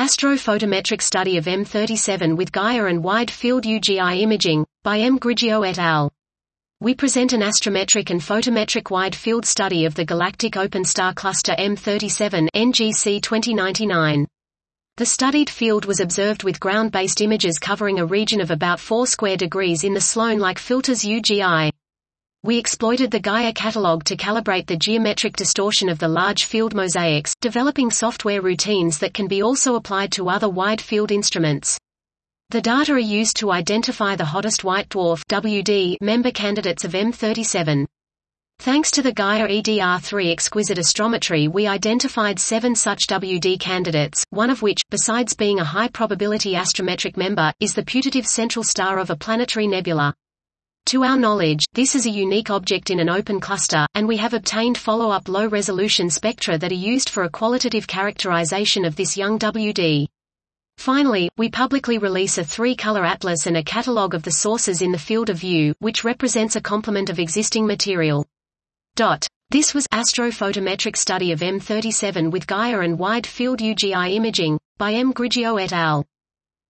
Astrophotometric study of M37 with Gaia and wide field UGI imaging, by M. Grigio et al. We present an astrometric and photometric wide field study of the galactic open star cluster M37 NGC 2099. The studied field was observed with ground-based images covering a region of about 4 square degrees in the Sloan-like filters UGI. We exploited the Gaia catalog to calibrate the geometric distortion of the large field mosaics, developing software routines that can be also applied to other wide field instruments. The data are used to identify the hottest white dwarf (WD) member candidates of M37. Thanks to the Gaia EDR3 exquisite astrometry, we identified 7 such WD candidates, one of which, besides being a high-probability astrometric member, is the putative central star of a planetary nebula. To our knowledge, this is a unique object in an open cluster, and we have obtained follow-up low-resolution spectra that are used for a qualitative characterization of this young WD. Finally, we publicly release a 3-color atlas and a catalog of the sources in the field of view, which represents a complement of existing material. This was Astrophotometric study of M37 with Gaia and wide field UGI imaging, by M. Grigio et al.